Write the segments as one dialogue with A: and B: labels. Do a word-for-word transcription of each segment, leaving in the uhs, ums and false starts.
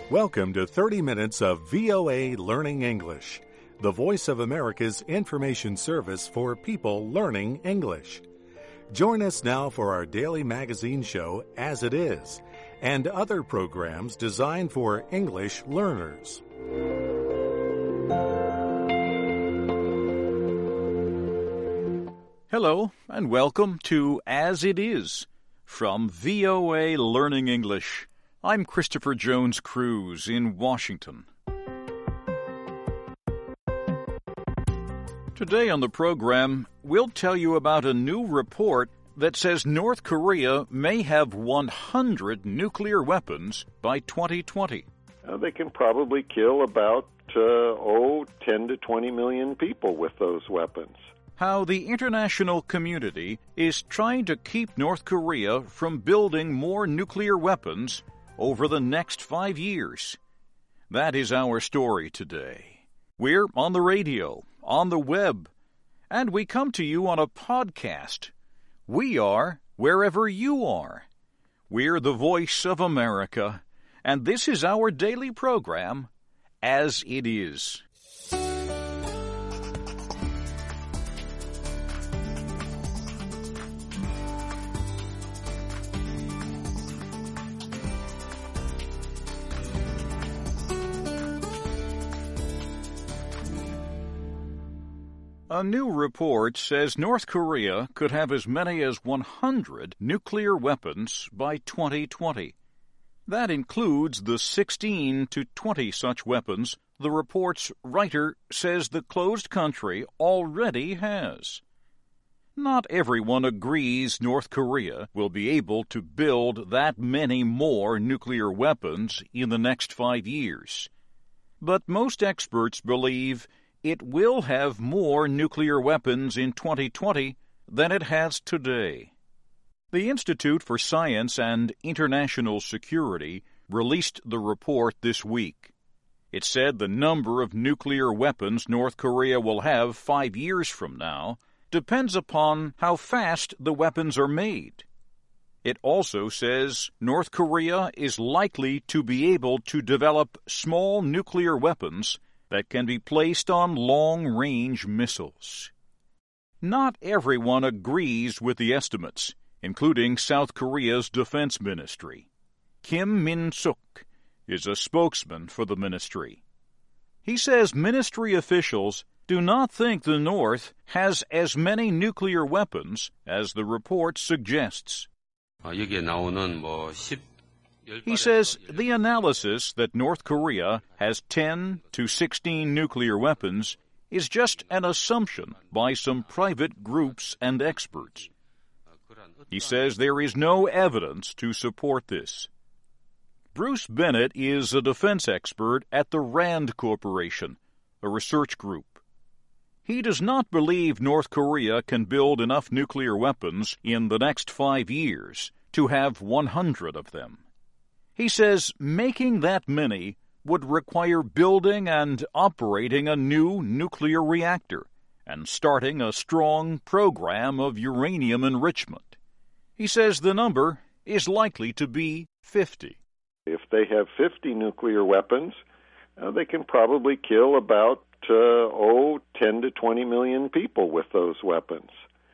A: Welcome to thirty minutes of V O A Learning English, the voice of America's information service for people learning English. Join us now for our daily magazine show, As It Is, and other programs designed for English learners.
B: Hello, and welcome to As It Is from V O A Learning English. I'm Christopher Jones Cruz in Washington. Today on the program, we'll tell you about a new report that says North Korea may have one hundred nuclear weapons by twenty twenty.
C: Uh, they can probably kill about, uh, oh, ten to twenty million people with those weapons.
B: How the international community is trying to keep North Korea from building more nuclear weapons over the next five years. That is our story today. We're on the radio, on the web, and we come to you on a podcast. We are wherever you are. We're the voice of America, and this is our daily program, As It Is. A new report says North Korea could have as many as one hundred nuclear weapons by twenty twenty. That includes the sixteen to twenty such weapons the report's writer says the closed country already has. Not everyone agrees North Korea will be able to build that many more nuclear weapons in the next five years. But most experts believe it will have more nuclear weapons in twenty twenty than it has today. The Institute for Science and International Security released the report this week. It said the number of nuclear weapons North Korea will have five years from now depends upon how fast the weapons are made. It also says North Korea is likely to be able to develop small nuclear weapons that can be placed on long-range missiles. Not everyone agrees with the estimates, including South Korea's defense ministry. Kim Min-suk is a spokesman for the ministry. He says ministry officials do not think the North has as many nuclear weapons as the report suggests. He says the analysis that North Korea has ten to sixteen nuclear weapons is just an assumption by some private groups and experts. He says there is no evidence to support this. Bruce Bennett is a defense expert at the RAND Corporation, a research group. He does not believe North Korea can build enough nuclear weapons in the next five years to have one hundred of them. He says making that many would require building and operating a new nuclear reactor and starting a strong program of uranium enrichment. He says the number is likely to be fifty.
C: If they have fifty nuclear weapons, uh, they can probably kill about, uh, oh, ten to twenty million people with those weapons.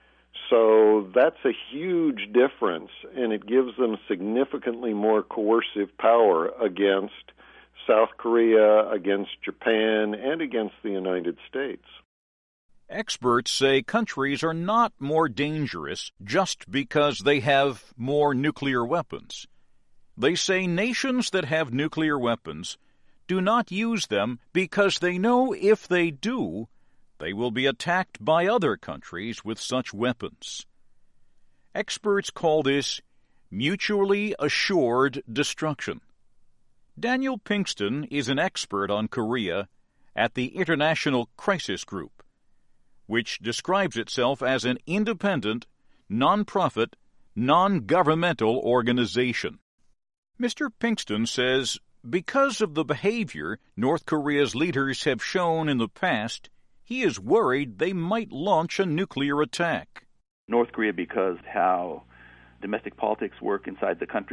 C: So that's a huge difference, and it gives them significantly more coercive power against South Korea, against Japan, and against the United States.
B: Experts say countries are not more dangerous just because they have more nuclear weapons. They say nations that have nuclear weapons do not use them because they know if they do, they will be attacked by other countries with such weapons. Experts call this mutually assured destruction. Daniel Pinkston is an expert on Korea at the International Crisis Group, which describes itself as an independent, non-profit, non-governmental organization. Mister Pinkston says because of the behavior North Korea's leaders have shown in the past, he is worried they might launch a nuclear attack.
D: North Korea, because how domestic politics work inside the country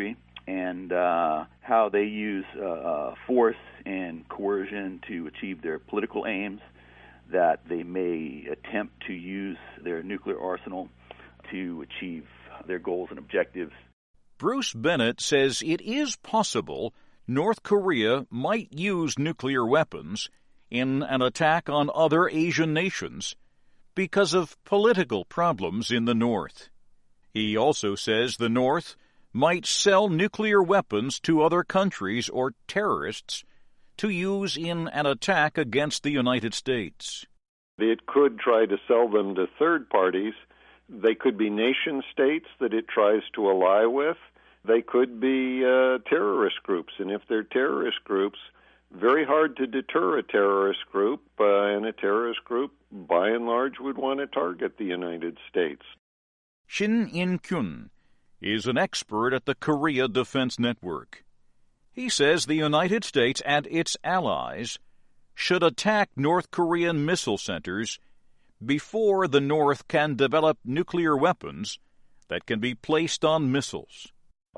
D: and uh, how they use uh, force and coercion to achieve their political aims, that they may attempt to use their nuclear arsenal to achieve their goals and objectives.
B: Bruce Bennett says it is possible North Korea might use nuclear weapons in an attack on other Asian nations because of political problems in the North. He also says the North might sell nuclear weapons to other countries or terrorists to use in an attack against the United States.
C: It could try to sell them to third parties. They could be nation states that it tries to ally with. They could be uh, terrorist groups, and if they're terrorist groups, very hard to deter a terrorist group, uh, and a terrorist group, by and large, would want to target the United States.
B: Shin In-kyun is an expert at the Korea Defense Network. He says the United States and its allies should attack North Korean missile centers before the North can develop nuclear weapons that can be placed on missiles.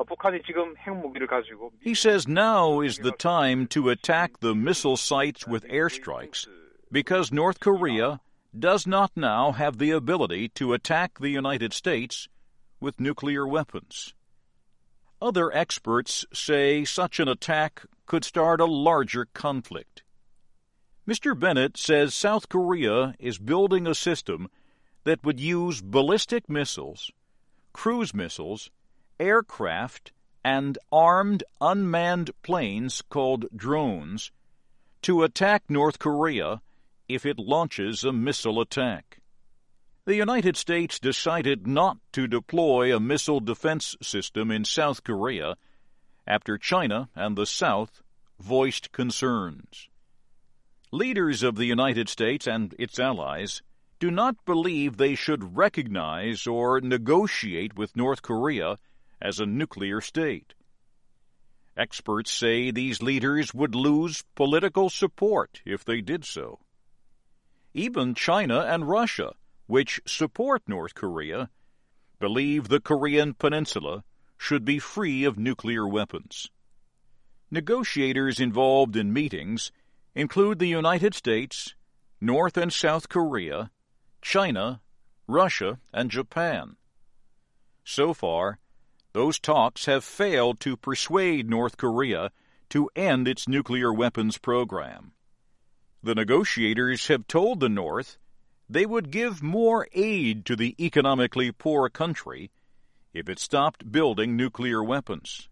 B: He says now is the time to attack the missile sites with airstrikes because North Korea does not now have the ability to attack the United States with nuclear weapons. Other experts say such an attack could start a larger conflict. Mister Bennett says South Korea is building a system that would use ballistic missiles, cruise missiles, aircraft, and armed unmanned planes called drones to attack North Korea if it launches a missile attack. The United States decided not to deploy a missile defense system in South Korea after China and the South voiced concerns. Leaders of the United States and its allies do not believe they should recognize or negotiate with North Korea as a nuclear state. Experts say these leaders would lose political support if they did so. Even China and Russia, which support North Korea, believe the Korean peninsula should be free of nuclear weapons. Negotiators involved in meetings include the United States, North and South Korea, China, Russia, and Japan. So far, those talks have failed to persuade North Korea to end its nuclear weapons program. The negotiators have told the North they would give more aid to the economically poor country if it stopped building nuclear weapons.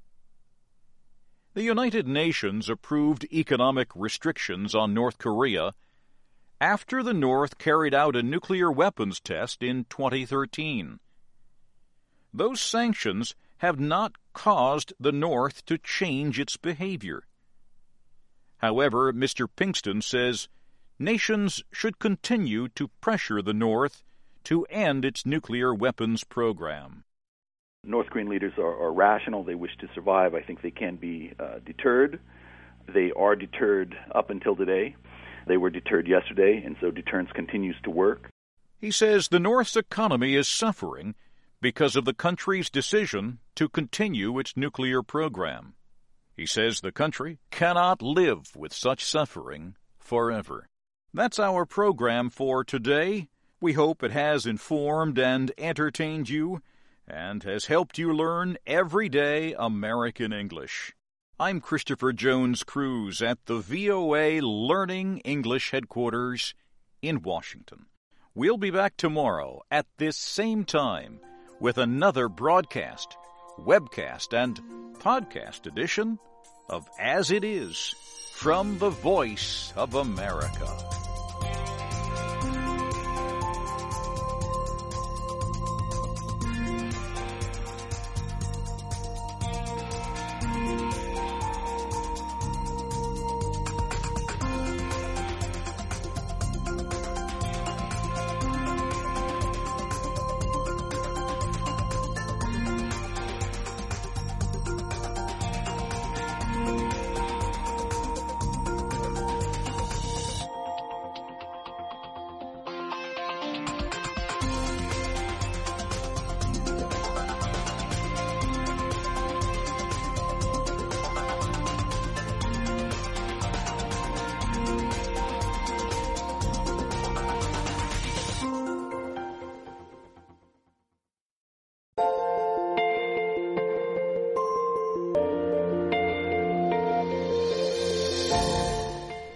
B: The United Nations approved economic restrictions on North Korea after the North carried out a nuclear weapons test in twenty thirteen. Those sanctions have not caused the North to change its behavior. However, Mister Pinkston says nations should continue to pressure the North to end its nuclear weapons program.
D: North Korean leaders are, are rational. They wish to survive. I think they can be uh, deterred. They are deterred up until today. They were deterred yesterday, and so deterrence continues to work.
B: He says the North's economy is suffering because of the country's decision to continue its nuclear program. He says the country cannot live with such suffering forever. That's our program for today. We hope it has informed and entertained you and has helped you learn everyday American English. I'm Christopher Jones Cruz at the V O A Learning English headquarters in Washington. We'll be back tomorrow at this same time with another broadcast, webcast, and podcast edition of As It Is from the Voice of America.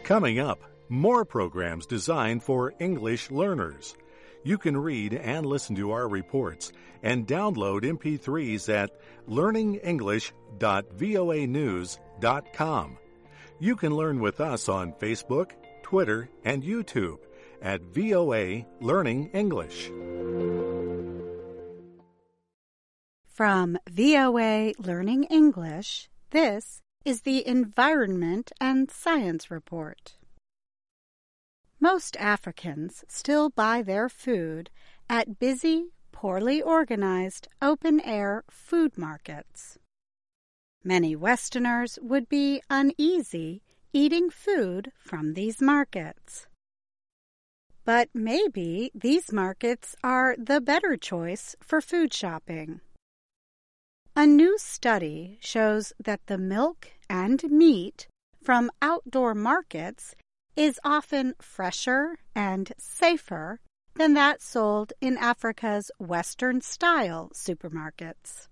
A: Coming up, more programs designed for English learners. You can read and listen to our reports and download M P threes at learning english dot voa news dot com. You can learn with us on Facebook, Twitter, and YouTube at V O A Learning English.
E: From V O A Learning English, this is the Environment and Science Report. Most Africans still buy their food at busy, poorly organized, open-air food markets. Many Westerners would be uneasy eating food from these markets. But maybe these markets are the better choice for food shopping. A new study shows that the milk and meat from outdoor markets is often fresher and safer than that sold in Africa's Western-style supermarkets.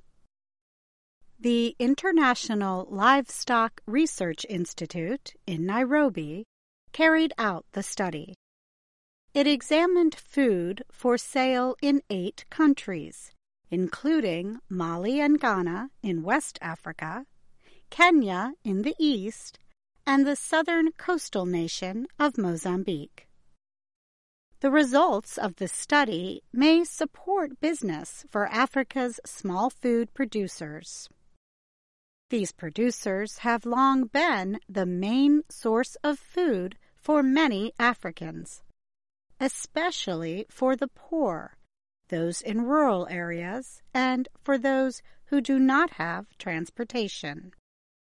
E: The International Livestock Research Institute in Nairobi carried out the study. It examined food for sale in eight countries, including Mali and Ghana in West Africa, Kenya in the east, and the southern coastal nation of Mozambique. The results of the study may support business for Africa's small food producers. These producers have long been the main source of food for many Africans, especially for the poor, those in rural areas, and for those who do not have transportation.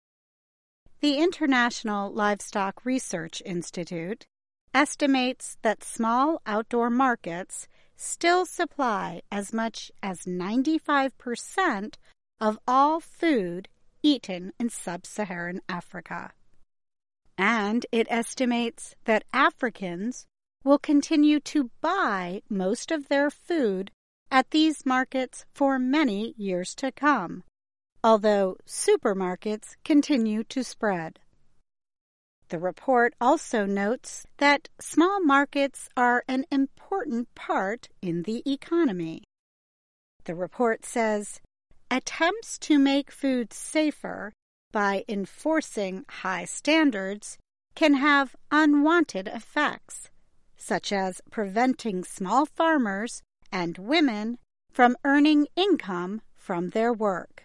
E: The International Livestock Research Institute estimates that small outdoor markets still supply as much as ninety-five percent of all food eaten in sub-Saharan Africa. And it estimates that Africans will continue to buy most of their food at these markets for many years to come, although supermarkets continue to spread. The report also notes that small markets are an important part in the economy. The report says, attempts to make food safer by enforcing high standards can have unwanted effects, such as preventing small farmers and women from earning income from their work.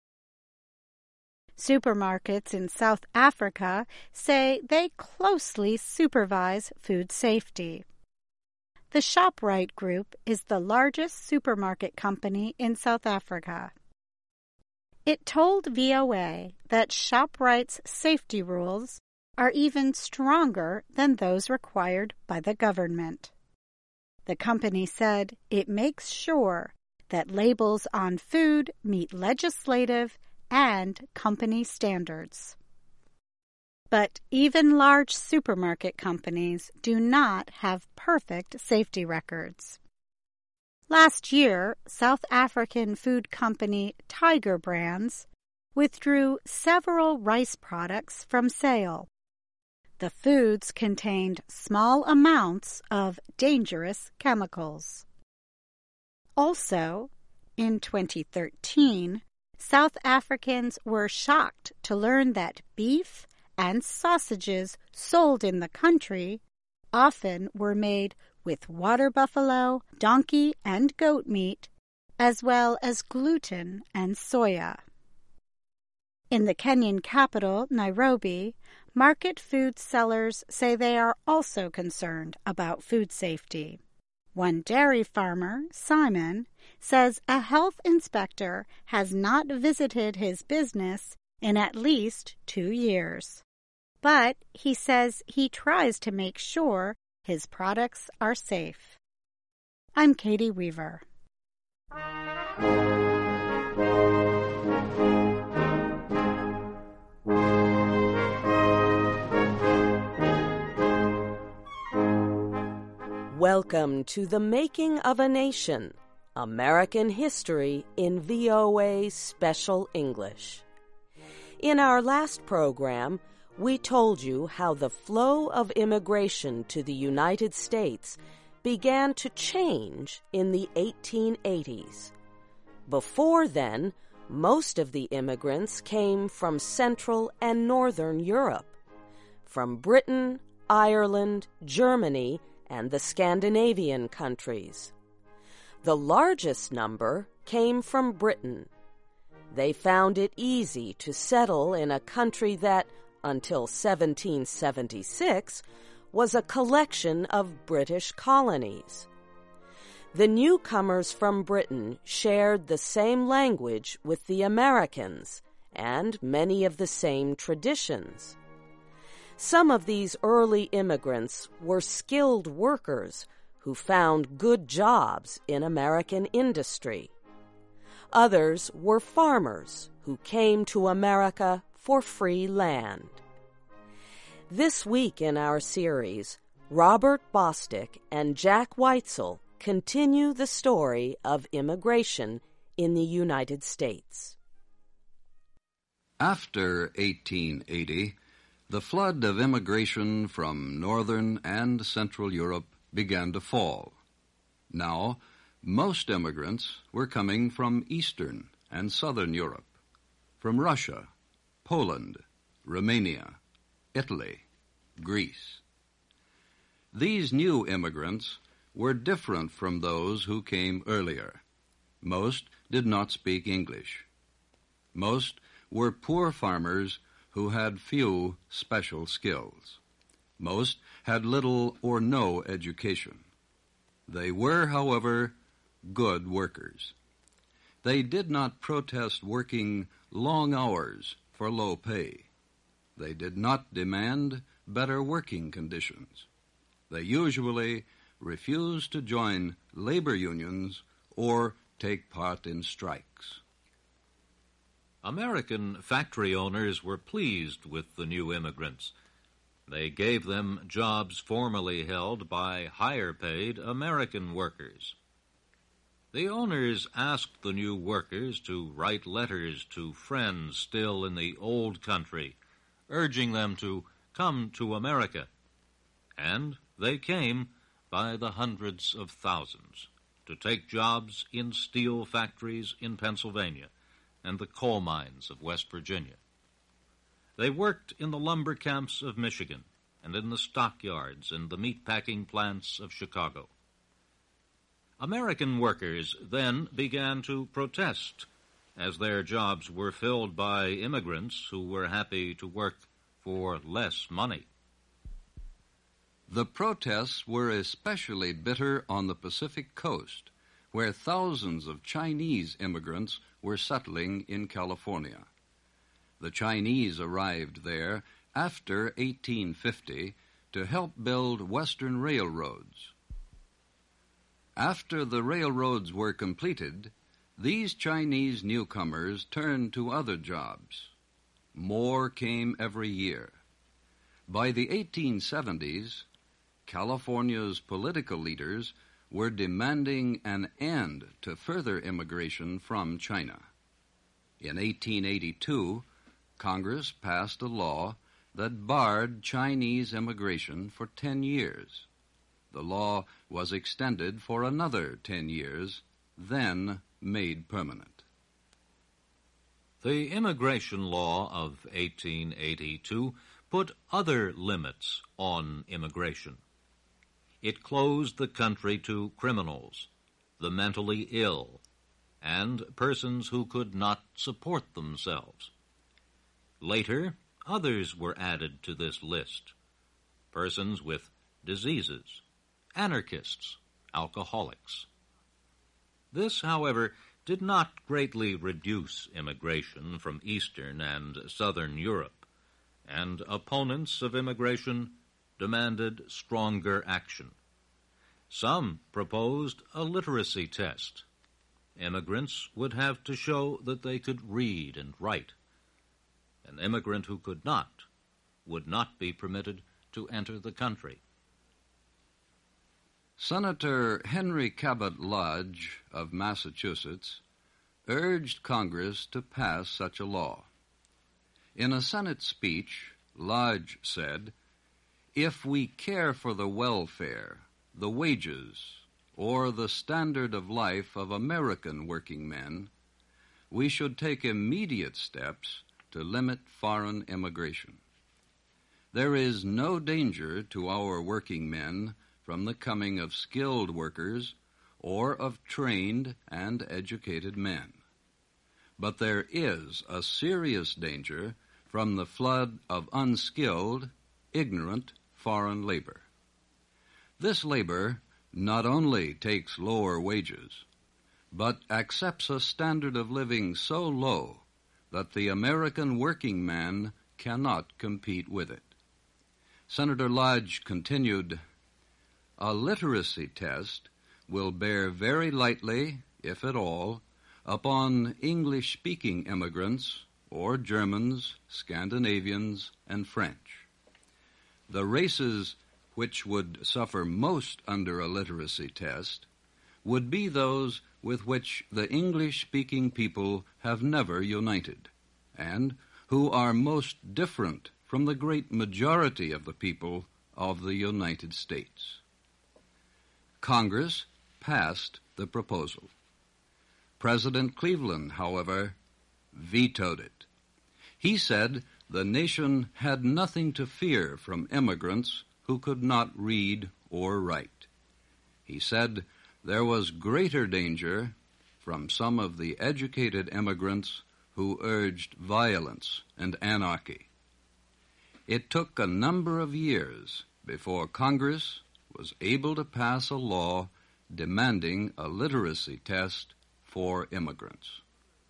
E: Supermarkets in South Africa say they closely supervise food safety. The ShopRite Group is the largest supermarket company in South Africa. It told V O A that ShopRite's safety rules are even stronger than those required by the government. The company said it makes sure that labels on food meet legislative and company standards. But even large supermarket companies do not have perfect safety records. Last year, South African food company Tiger Brands withdrew several rice products from sale. The foods contained small amounts of dangerous chemicals. Also, in twenty thirteen, South Africans were shocked to learn that beef and sausages sold in the country often were made with water buffalo, donkey, and goat meat, as well as gluten and soya. In the Kenyan capital, Nairobi, market food sellers say they are also concerned about food safety. One dairy farmer, Simon, says a health inspector has not visited his business in at least two years. But he says he tries to make sure his products are safe. I'm Katie Weaver.
F: Welcome to The Making of a Nation, American History in V O A Special English. In our last program, we told you how the flow of immigration to the United States began to change in the eighteen eighties. Before then, most of the immigrants came from Central and Northern Europe, from Britain, Ireland, Germany, and the Scandinavian countries. The largest number came from Britain. They found it easy to settle in a country that, until seventeen seventy-six, was a collection of British colonies. The newcomers from Britain shared the same language with the Americans and many of the same traditions. Some of these early immigrants were skilled workers who found good jobs in American industry. Others were farmers who came to America for free land. This week in our series, Robert Bostick and Jack Weitzel continue the story of immigration in the United States.
G: After eighteen eighty, the flood of immigration from Northern and Central Europe began to fall. Now, most immigrants were coming from Eastern and Southern Europe, from Russia, Poland, Romania, Italy, Greece. These new immigrants were different from those who came earlier. Most did not speak English. Most were poor farmers who had few special skills. Most had little or no education. They were, however, good workers. They did not protest working long hours for low pay. They did not demand better working conditions. They usually refused to join labor unions or take part in strikes.
H: American factory owners were pleased with the new immigrants. They gave them jobs formerly held by higher-paid American workers. The owners asked the new workers to write letters to friends still in the old country, urging them to come to America. And they came by the hundreds of thousands to take jobs in steel factories in Pennsylvania and the coal mines of West Virginia. They worked in the lumber camps of Michigan and in the stockyards and the meatpacking plants of Chicago. American workers then began to protest as their jobs were filled by immigrants who were happy to work for less money.
G: The protests were especially bitter on the Pacific Coast, where thousands of Chinese immigrants were settling in California. The Chinese arrived there after eighteen fifty to help build Western railroads. After the railroads were completed, these Chinese newcomers turned to other jobs. More came every year. By the eighteen seventies, California's political leaders were demanding an end to further immigration from China. In eighteen eighty-two, Congress passed a law that barred Chinese immigration for ten years. The law was extended for another ten years, then made permanent.
H: The immigration law of eighteen eighty-two put other limits on immigration. It closed the country to criminals, the mentally ill, and persons who could not support themselves. Later, others were added to this list: persons with diseases, anarchists, alcoholics. This, however, did not greatly reduce immigration from Eastern and Southern Europe, and opponents of immigration demanded stronger action. Some proposed a literacy test. Immigrants would have to show that they could read and write. An immigrant who could not would not be permitted to enter the country.
G: Senator Henry Cabot Lodge of Massachusetts urged Congress to pass such a law. In a Senate speech, Lodge said, "If we care for the welfare, the wages, or the standard of life of American working men, we should take immediate steps to limit foreign immigration. There is no danger to our working men from the coming of skilled workers or of trained and educated men. But there is a serious danger from the flood of unskilled, ignorant foreign labor. This labor not only takes lower wages, but accepts a standard of living so low that the American working man cannot compete with it." Senator Lodge continued, "A literacy test will bear very lightly, if at all, upon English-speaking immigrants or Germans, Scandinavians, and French. The races which would suffer most under a literacy test would be those with which the English-speaking people have never united, and who are most different from the great majority of the people of the United States." Congress passed the proposal. President Cleveland, however, vetoed it. He said the nation had nothing to fear from immigrants who could not read or write. He said there was greater danger from some of the educated immigrants who urged violence and anarchy. It took a number of years before Congress was able to pass a law demanding a literacy test for immigrants.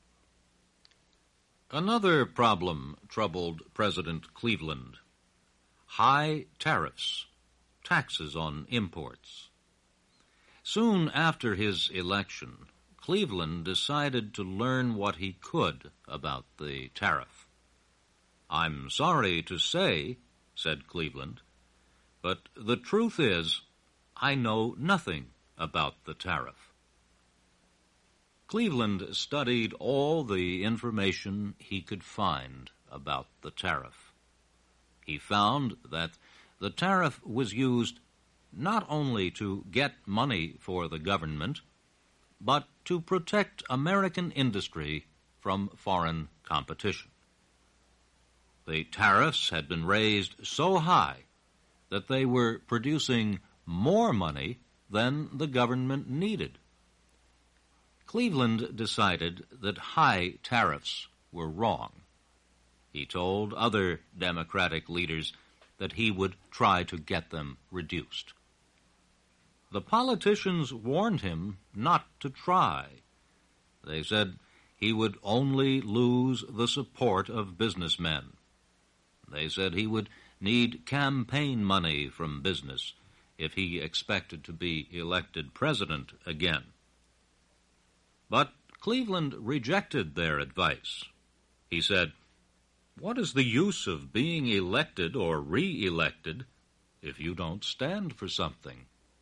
H: Another problem troubled President Cleveland: high tariffs, taxes on imports. Soon after his election, Cleveland decided to learn what he could about the tariff. "I'm sorry to say," said Cleveland, "but the truth is, I know nothing about the tariff." Cleveland studied all the information he could find about the tariff. He found that the tariff was used not only to get money for the government, but to protect American industry from foreign competition. The tariffs had been raised so high that they were producing more money than the government needed. Cleveland decided that high tariffs were wrong. He told other Democratic leaders that he would try to get them reduced. The politicians warned him not to try. They said he would only lose the support of businessmen. They said he would need campaign money from business if he expected to be elected president again. But Cleveland rejected their advice. He said, "What is the use of being elected or re-elected if you don't stand for something?"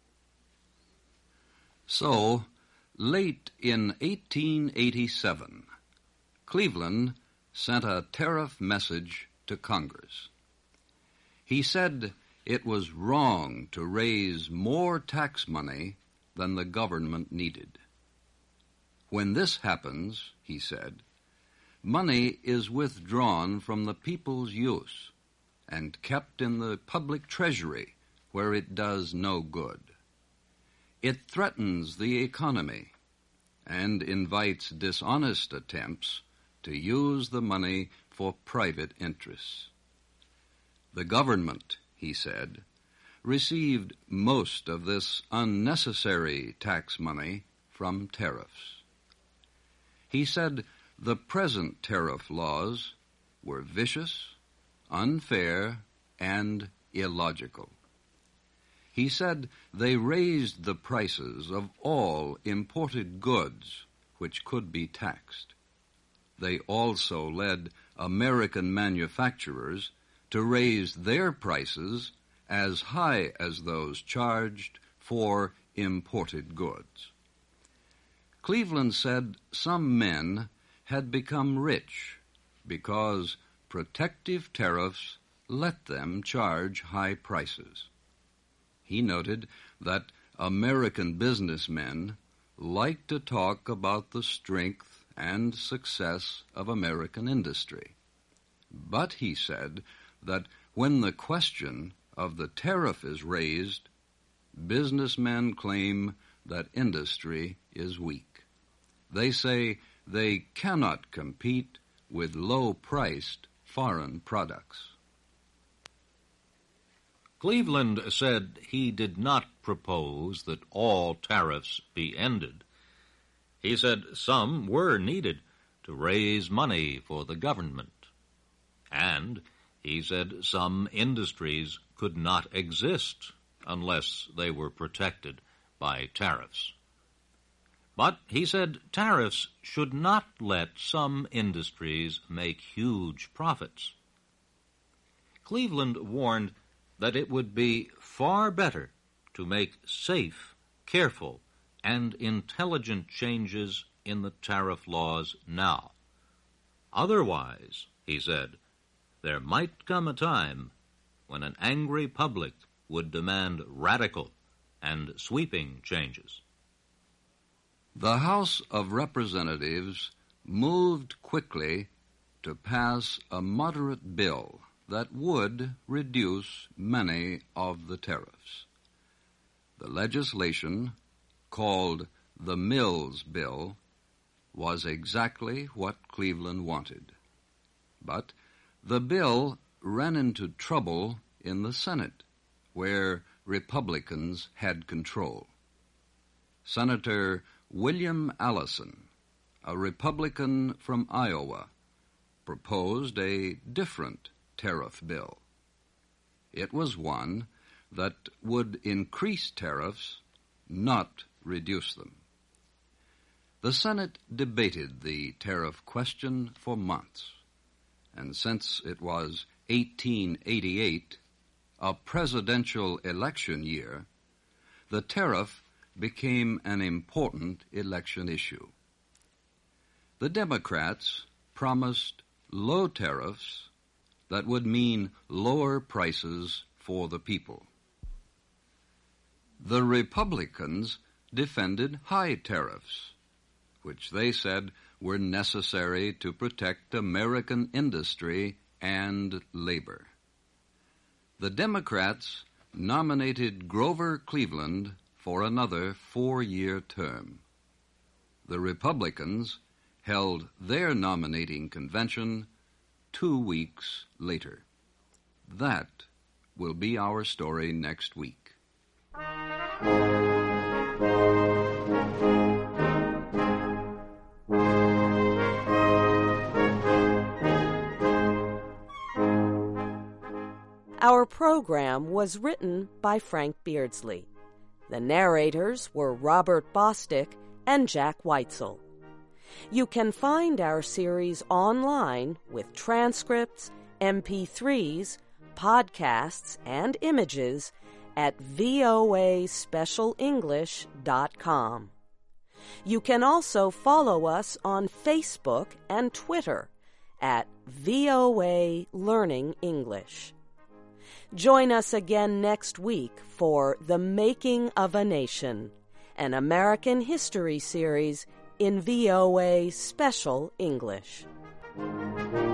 G: So, late in eighteen eighty-seven, Cleveland sent a tariff message to Congress. He said it was wrong to raise more tax money than the government needed. When this happens, he said, money is withdrawn from the people's use and kept in the public treasury where it does no good. It threatens the economy and invites dishonest attempts to use the money for private interests. The government, he said, received most of this unnecessary tax money from tariffs. He said the present tariff laws were vicious, unfair, and illogical. He said they raised the prices of all imported goods which could be taxed. They also led American manufacturers to raise their prices as high as those charged for imported goods. Cleveland said some men had become rich because protective tariffs let them charge high prices. He noted that American businessmen like to talk about the strength and success of American industry. But he said that when the question of the tariff is raised, businessmen claim that industry is weak. They say they cannot compete with low-priced foreign products.
H: Cleveland said he did not propose that all tariffs be ended. He said some were needed to raise money for the government. And he said some industries could not exist unless they were protected by tariffs. But he said tariffs should not let some industries make huge profits. Cleveland warned that it would be far better to make safe, careful, and intelligent changes in the tariff laws now. Otherwise, he said, there might come a time when an angry public would demand radical and sweeping changes.
G: The House of Representatives moved quickly to pass a moderate bill that would reduce many of the tariffs. The legislation, called the Mills Bill, was exactly what Cleveland wanted. But the bill ran into trouble in the Senate, where Republicans had control. Senator William Allison, a Republican from Iowa, proposed a different tariff bill. It was one that would increase tariffs, not reduce them. The Senate debated the tariff question for months, and since it was eighteen eighty-eight, a presidential election year, the tariff became an important election issue. The Democrats promised low tariffs that would mean lower prices for the people. The Republicans defended high tariffs, which they said were necessary to protect American industry and labor. The Democrats nominated Grover Cleveland for another four-year term. The Republicans held their nominating convention two weeks later. That will be our story next week.
F: Our program was written by Frank Beardsley. The narrators were Robert Bostick and Jack Weitzel. You can find our series online with transcripts, M P threes, podcasts, and images at V O A special english dot com. You can also follow us on Facebook and Twitter at V O A Learning English. Join us again next week for The Making of a Nation, an American history series in V O A Special English.